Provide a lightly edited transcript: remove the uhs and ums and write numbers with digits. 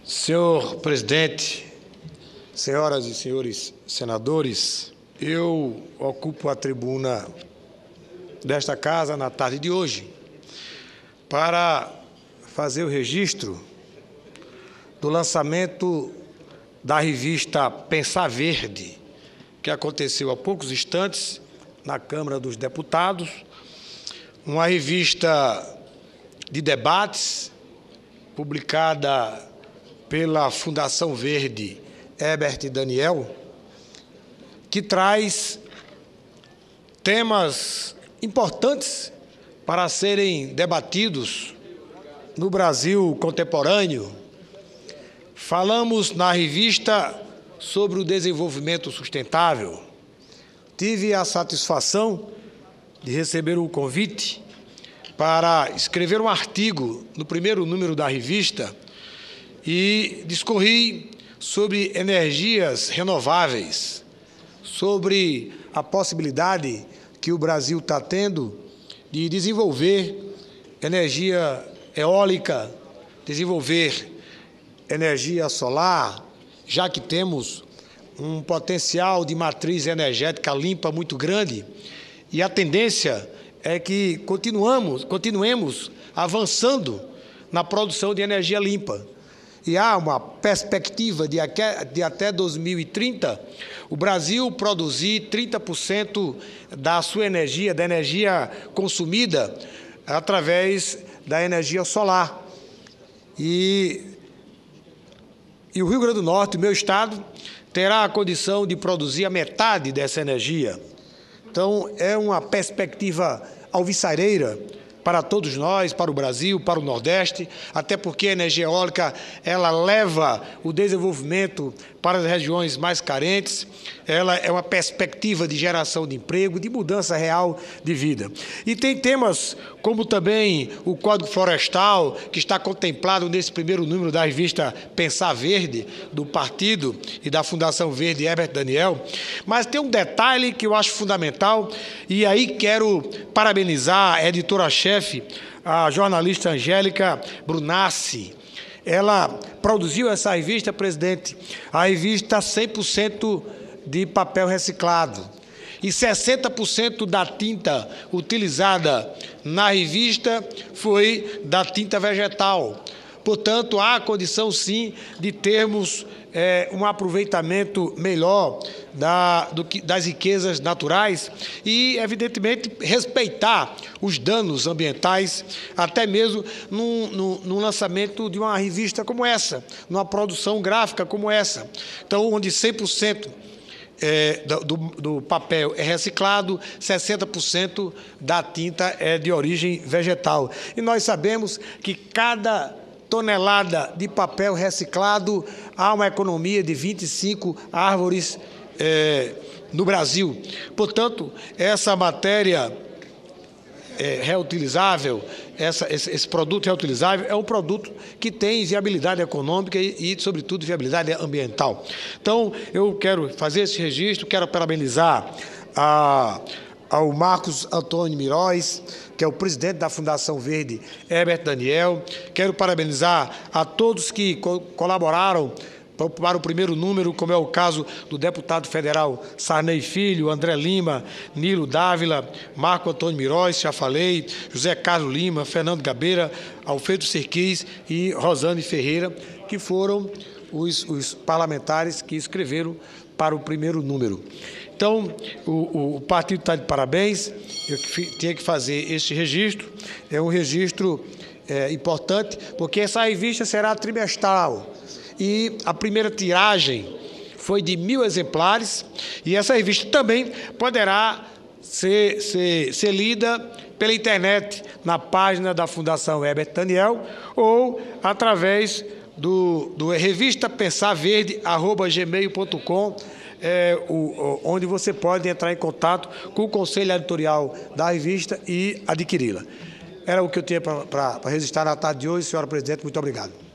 Senhor presidente, senhoras e senhores senadores, eu ocupo a tribuna desta casa na tarde de hoje para fazer o registro do lançamento da revista Pensar Verde, que aconteceu há poucos instantes na Câmara dos Deputados, uma revista de debates publicada pela Fundação Verde Herbert Daniel, que traz temas importantes para serem debatidos no Brasil contemporâneo. Falamos na revista sobre o desenvolvimento sustentável. Tive a satisfação de receber o convite para escrever um artigo no primeiro número da revista e discorri sobre energias renováveis, sobre a possibilidade que o Brasil está tendo de desenvolver energia eólica, desenvolver energia solar, já que temos um potencial de matriz energética limpa muito grande, e a tendência é que continuemos avançando na produção de energia limpa. E há uma perspectiva de até 2030, o Brasil produzir 30% da sua energia, da energia consumida, através da energia solar. E o Rio Grande do Norte, meu estado, terá a condição de produzir a metade dessa energia. Então, é uma perspectiva alvissareira para todos nós, para o Brasil, para o Nordeste, até porque a energia eólica ela leva o desenvolvimento para as regiões mais carentes, ela é uma perspectiva de geração de emprego, de mudança real de vida. E tem temas como também o Código Florestal, que está contemplado nesse primeiro número da revista Pensar Verde, do Partido e da Fundação Verde Herbert Daniel, mas tem um detalhe que eu acho fundamental, e aí quero parabenizar a editora-chefe, a jornalista Angélica Brunassi. Ela produziu essa revista, presidente, a revista 100% de papel reciclado. E 60% da tinta utilizada na revista foi da tinta vegetal. Portanto, há condição, sim, de termos um aproveitamento melhor das riquezas naturais e, evidentemente, respeitar os danos ambientais, até mesmo no lançamento de uma revista como essa, numa produção gráfica como essa. Então, onde 100% do papel é reciclado, 60% da tinta é de origem vegetal. E nós sabemos que cada tonelada de papel reciclado há uma economia de 25 árvores no Brasil. Portanto, essa matéria reutilizável, esse produto reutilizável é um produto que tem viabilidade econômica e, sobretudo, viabilidade ambiental. Então, eu quero fazer esse registro, quero parabenizar ao Marcos Antônio Miróis, que é o presidente da Fundação Verde Herbert Daniel. Quero parabenizar a todos que colaboraram para o primeiro número, como é o caso do deputado federal Sarney Filho, André Lima, Nilo Dávila, Marco Antônio Miróis, já falei, José Carlos Lima, Fernando Gabeira, Alfredo Serquis e Rosane Ferreira, que foram os parlamentares que escreveram para o primeiro número. Então, o partido está de parabéns, eu tinha que fazer esse registro, é um registro importante, porque essa revista será trimestral, e a primeira tiragem foi de 1.000 exemplares, e essa revista também poderá ser lida pela internet, na página da Fundação Herbert Daniel, ou através do revistapensarverde@gmail.com, onde você pode entrar em contato com o conselho editorial da revista e adquiri-la. Era o que eu tinha para registrar na tarde de hoje, senhora presidente. Muito obrigado.